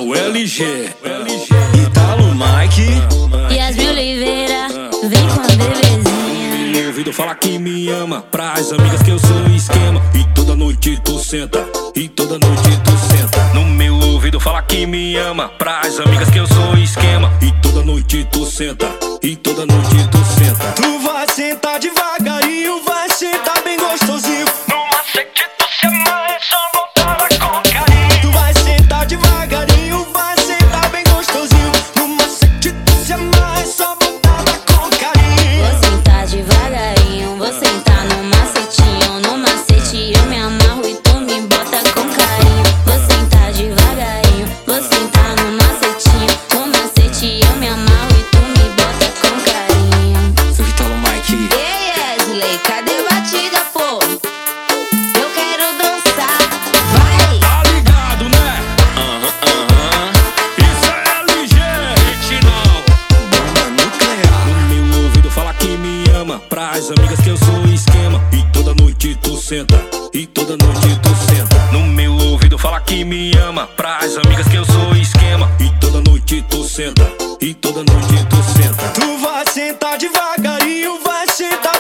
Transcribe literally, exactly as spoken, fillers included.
o L G, Italo Mike Yasmin Oliveira, vem com a bebezinha. No meu ouvido fala que me ama, pras amigas que eu sou esquema. E toda noite tu senta, e toda noite tu senta. No meu ouvido fala que me ama, pras amigas que eu sou esquema. E toda noite tu senta, e toda noite tu senta. Tu vai sentar devagarinho, vai sentar bem gostosinho. No macete tu se amarra, só voltada com carinho. Tu vai sentar devagarinho, vai sentar bem gostosinho. No macete tu se amarra, só voltada com carinho. Vou sentar devagarinho, vou sentar no macetinho. No macete eu me amarro e tu me bota com carinho. Vou sentar devagarinho, vou sentar no macetinho. No macete eu me amarro e tu me bota com carinho. Sou Italo Mike. Ei, Wesley, cadê batida, pô? Eu quero dançar, vai! Tá ligado, né? Aham, aham. Isso é L G, retinol, bomba nuclear. No meu ouvido fala que me ama, pras amigas que eu sou esquema. E toda noite tu senta, e toda noite tu senta. No meu ouvido fala que me ama, pras amigas que eu sou esquema. E toda noite tu senta, e toda noite tu senta. Tu vai sentar devagarinho, vai sentar